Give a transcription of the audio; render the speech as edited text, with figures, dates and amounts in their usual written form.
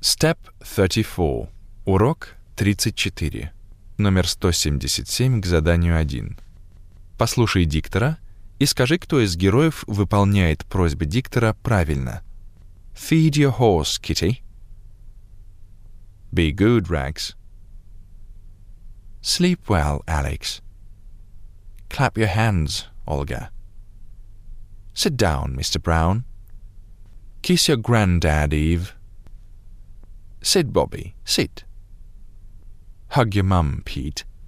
Step 34. Урок 34. Номер 177 к заданию 1. Послушай диктора и скажи, кто из героев выполняет просьбы диктора правильно. Feed your horse, Kitty. Be good, Rags. Sleep well, Alex. Clap your hands, Olga. Sit down, Mr. Brown. Kiss your granddad, Eve. Sit, Bobby, sit. Hug your mum, Pete.